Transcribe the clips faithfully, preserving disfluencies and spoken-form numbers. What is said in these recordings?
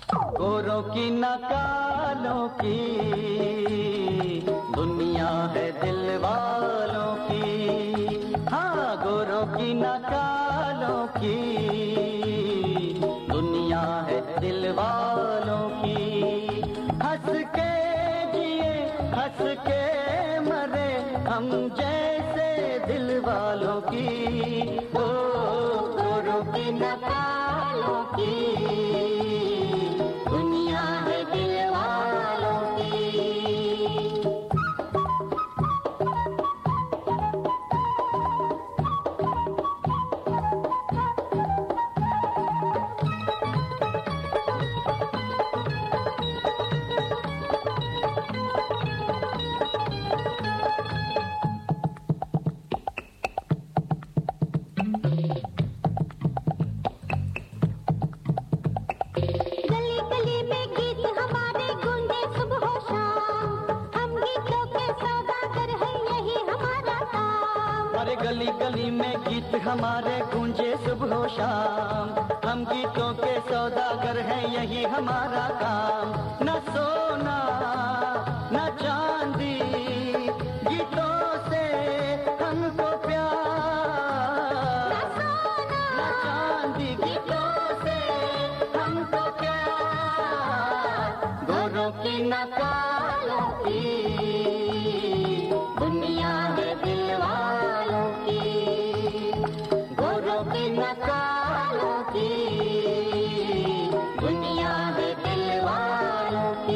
गोरों की न कालों की दुनिया है दिल वालों की, हाँ गोरों की न कालों की दुनिया है दिल वालों की। हंस के जिए हंस के मरे हम जैसे दिल वालों की, ओ गोरों की न कालों की दुनिया है दिल वालों की। गली गली में गीत हमारे गूंजे सुबह शाम, हम गीतों के सौदागर हैं यही हमारा काम। न सोना न चांदी गीतों से हमको प्यार, न चांदी गीतों से हमको प्यार। गोरों की न कालों की दुनिया है दिल वालों की, गोरों की न कालों की दुनिया है दिल वालों की।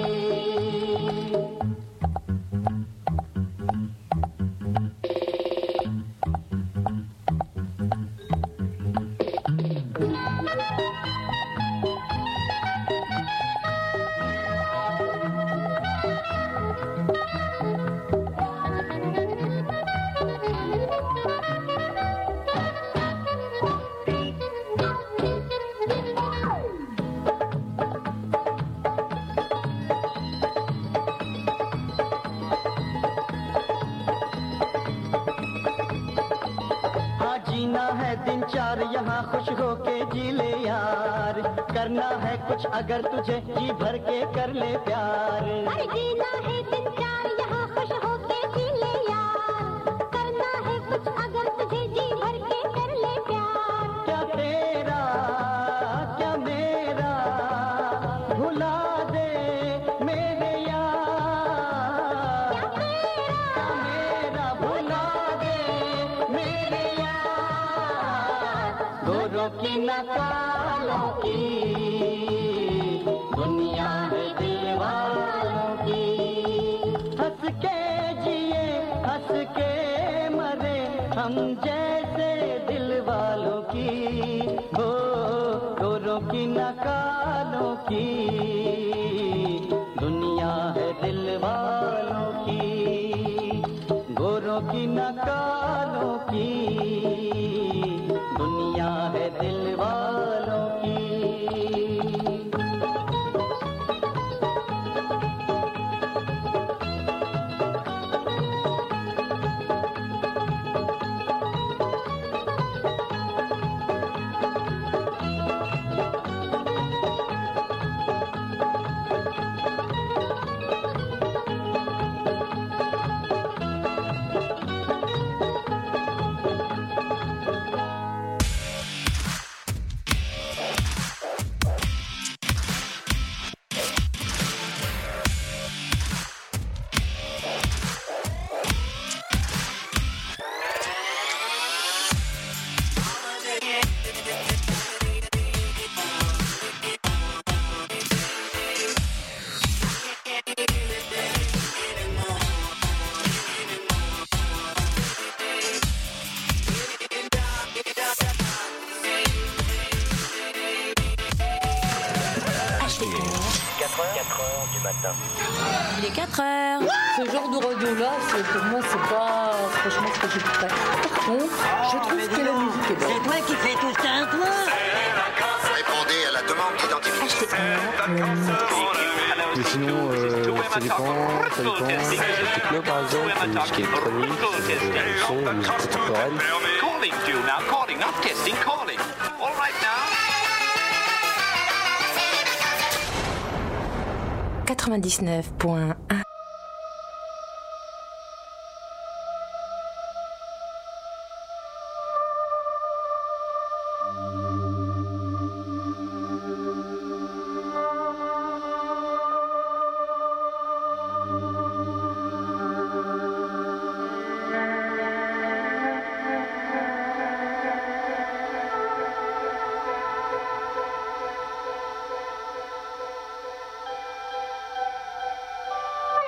जीना है दिन चार यहाँ खुश हो के जी ले यार, करना है कुछ अगर तुझे जी भर के कर ले प्यार। अरे जीना है दिन चार यहाँ खुश हो के जी ले यार, करना है कुछ अगर तुझे जी भर के कर ले प्यार। क्या तेरा क्या मेरा भुला दे मेरे यार, क्या तेरा मेरा भुला दे मेरे गोरों की न कालों की दुनिया है दिल वालों की। हंस के जिए हंस के मरे हम जैसे दिल वालों की, हो गोरों की न कालों की दुनिया है दिल वालों की, गोरों की न कालों की दुनिया है दिल वालों की। Il est quatre heures. Ce genre de radio-là, c'est, pour moi, c'est pas franchement ce que j'écouterais. Par contre, je trouve que la musique est belle. C'est toi qui fais tout ça, toi? Répondez à la demande d'identification. Mais sinon, euh, ça dépend, ça dépend. Techno par exemple, musique électronique, euh, son, musique contemporaine. Calling to you now, calling, not testing, calling. All right now. quatre-vingt-dix-neuf point un. Thank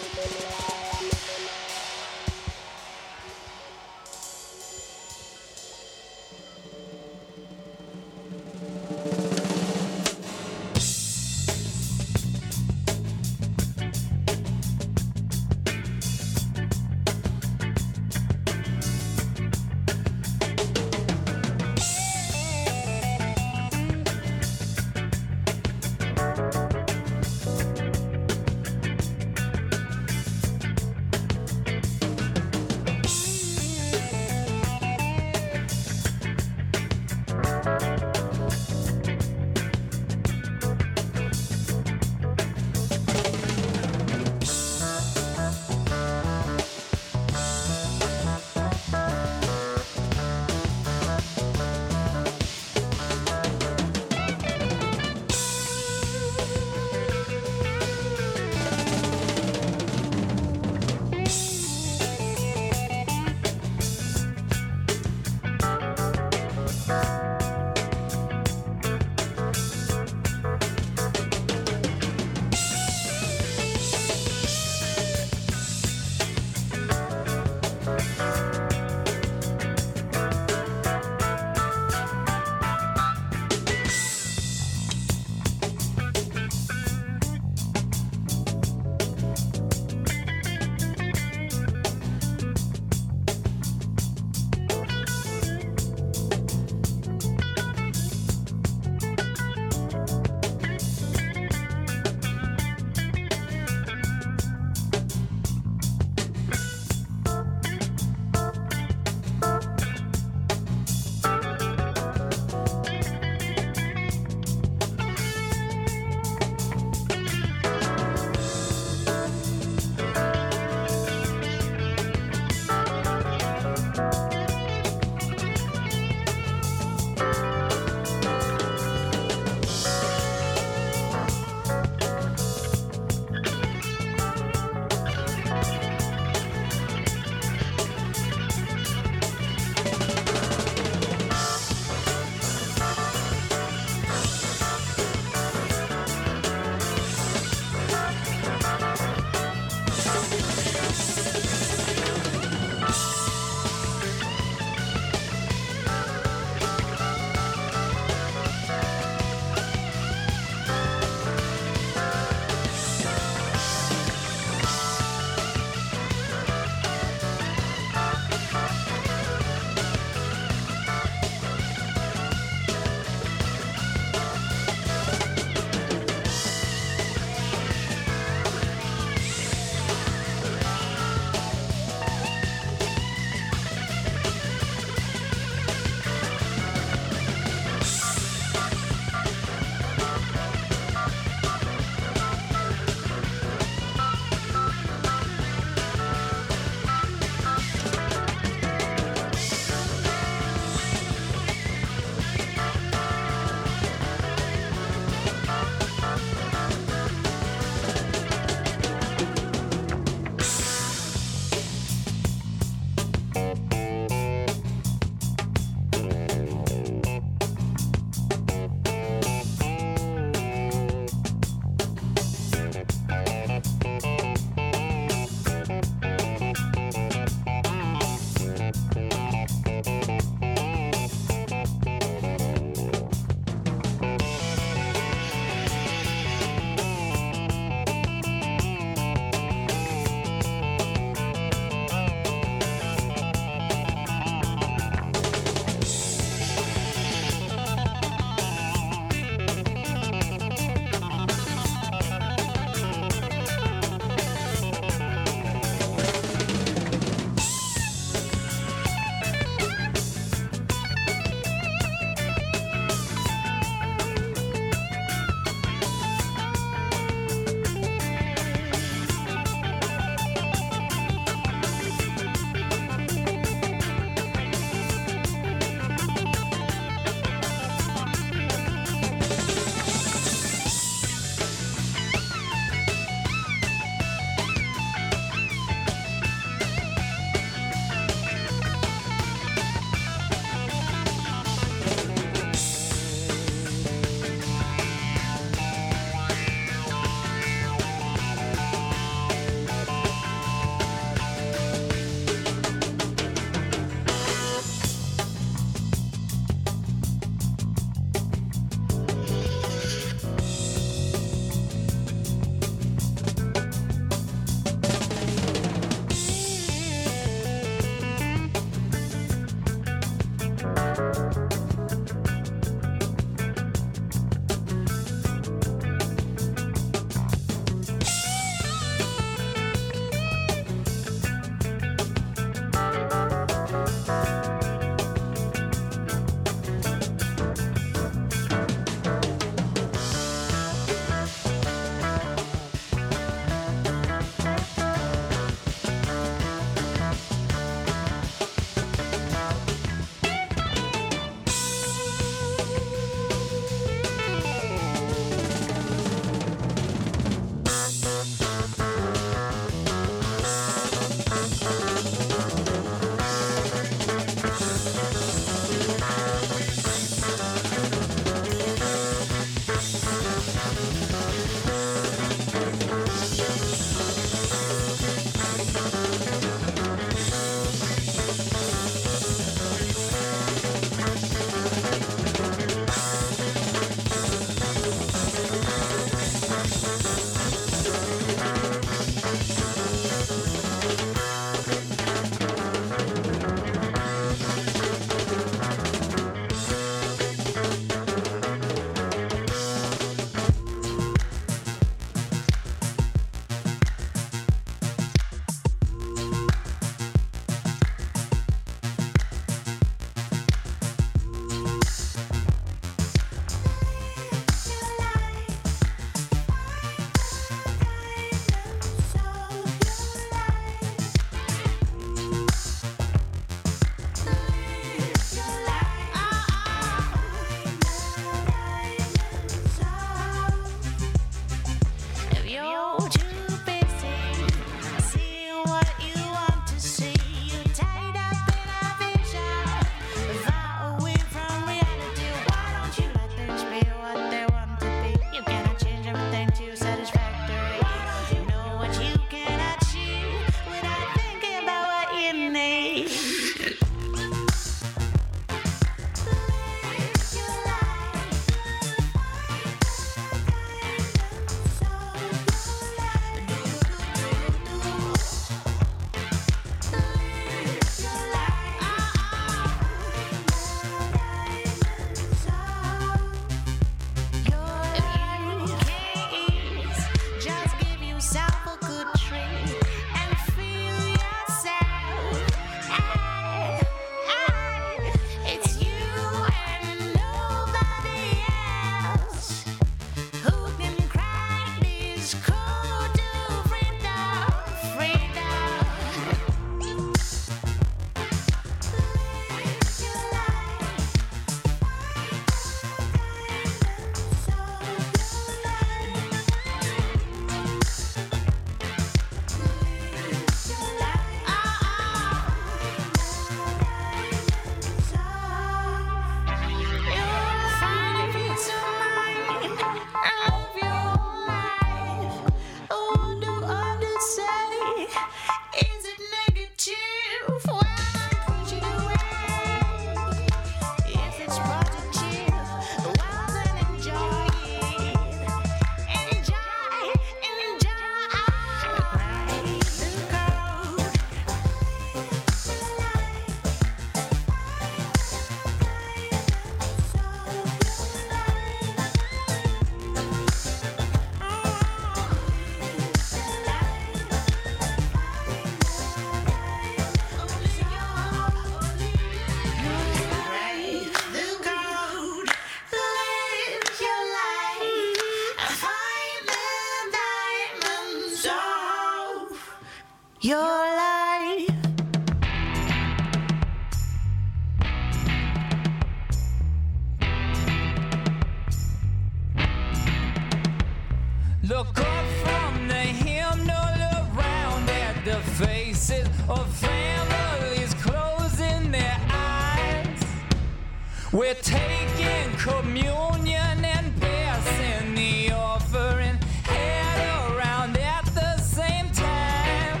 We're taking communion and passing the offering head around at the same time.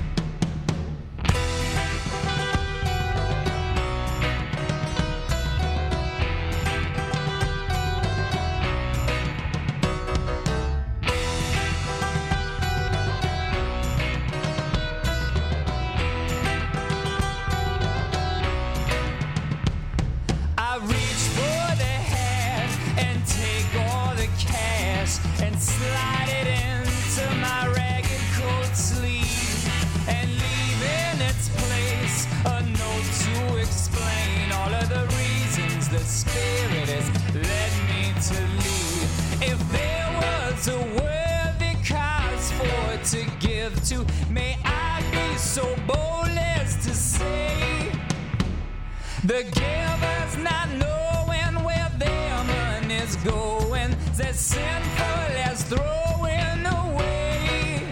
I reach for the hat and take all the cash and slide it into my ragged coat sleeve and leave in its place a note to explain all of the reasons the spirit has led me to leave. If there was a worthy cause for it to give to, may I be so bold as to say, the giver's not knowing where their money's going, as sinful as throwing away.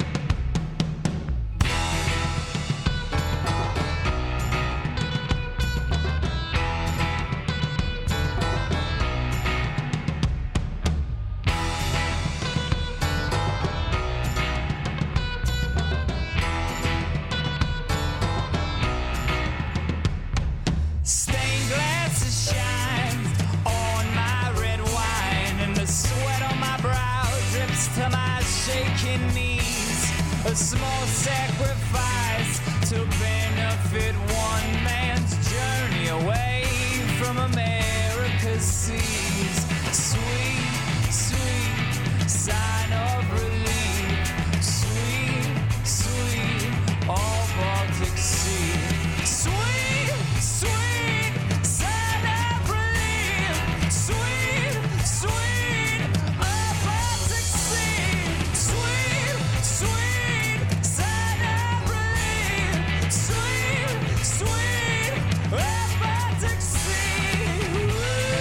Stained glasses shine on my red wine, and the sweat on my brow drips to my shaking knees. A small sacrifice to benefit one man's journey away from America's seas. Sweet, sweet sign of relief. Sweet, sweet, all Baltic Sea. Sweet, sweet sign of relief. Sweet, sweet, all Baltic Sea. Sweet, sweet sign of relief. Sweet, sweet, all Baltic Sea.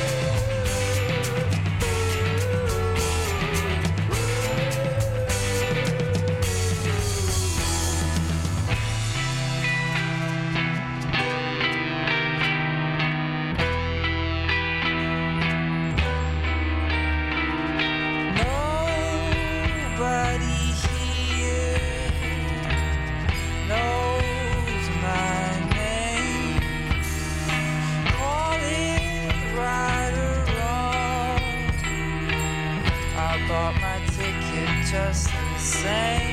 Nobody here knows my name. Call it right or wrong, I bought my ticket just the same.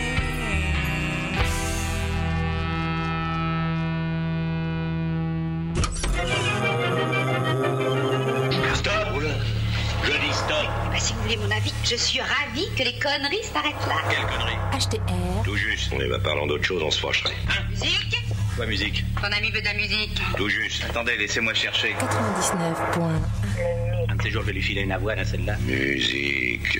Stop. Je dis stop. Bah, si vous voulez mon avis, je suis ravie que les conneries s'arrêtent là. Quelle connerie. H T R. Tout juste. On va parlant d'autre chose, on se fâcherait. Hein? Musique. Quoi, musique? Ton ami veut de la musique. Tout juste. Attendez, laissez-moi chercher. quatre-vingt-dix-neuf point un. Un de ces jours, je vais lui filer une avoine à celle-là. Musique.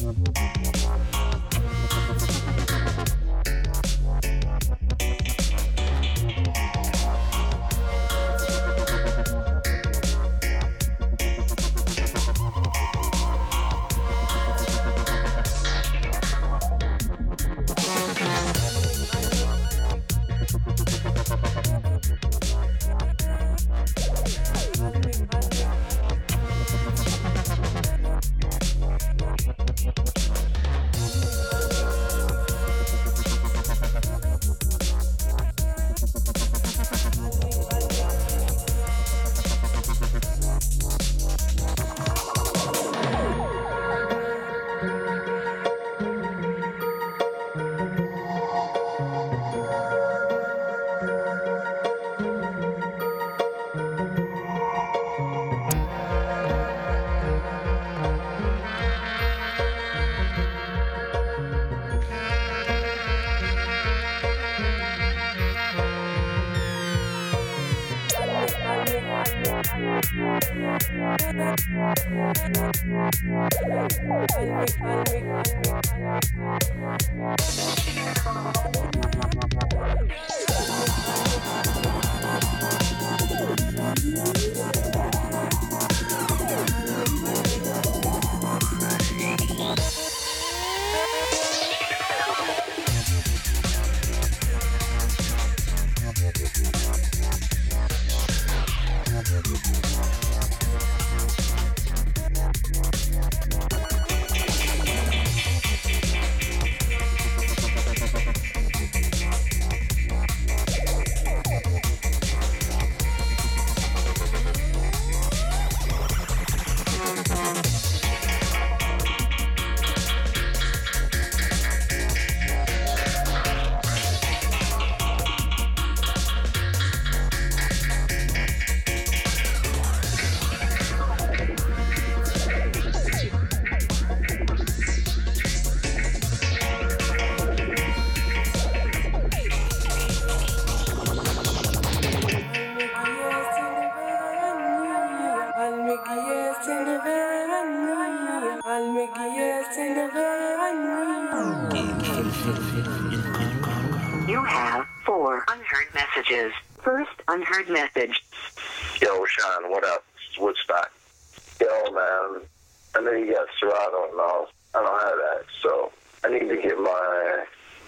You have four unheard messages. First unheard message. Yo, Sean, what up? It's Woodstock. Yo, man, I know you got Serato and all. I don't have that, so I need to get my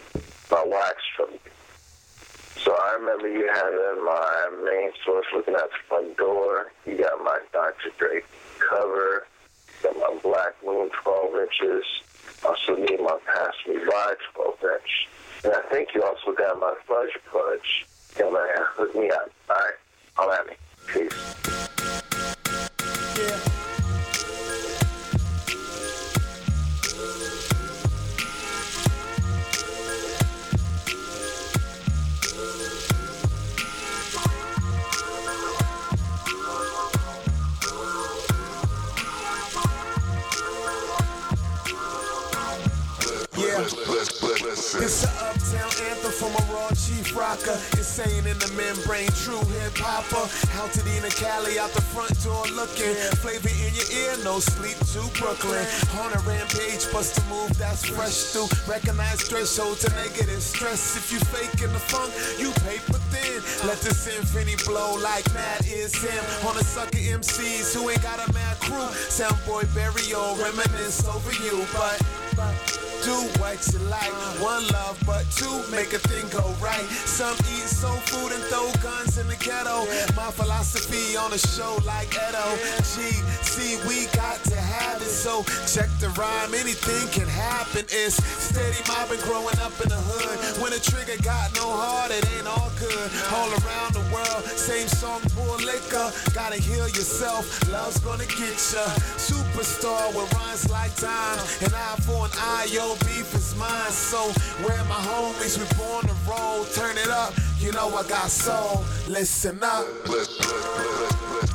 my wax from you. So I remember you having my main source looking at the front door. You got my Doctor Dre cover. Got my Black Moon twelve inches. Also need my Pass Me By twelve inch. And I think you also got my Fudge Fudge. Yeah, man, hook me up. All right, holla at me. Peace. Yeah. It's an uptown anthem from a raw chief rocker. Insane in the membrane, true hip hopper. Altadena Cali out the front door looking. Flavor in your ear, no sleep to Brooklyn. On a rampage, bust a move that's fresh through. Recognize threshold to negative stress. If you faking the funk, you paper thin. Let the symphony blow like Matt is him. On the sucker M Cs who ain't got a mad crew. Soundboy burial, reminisce over you, but. but do what you like, one love, but two, make a thing go right. Some eat soul food and throw guns in the ghetto. My philosophy on a show like Edo. G, see, we got to have it, so check the rhyme, anything can happen. It's steady mobbing growing up in the hood. When a trigger got no heart, it ain't all good. All around the world, same song, poor liquor. Gotta heal yourself, love's gonna get ya. Superstar with rhymes like time, an eye for an eye, yo. Beef is mine, so where my homies, we born to roll. Turn it up, you know I got soul. Listen up.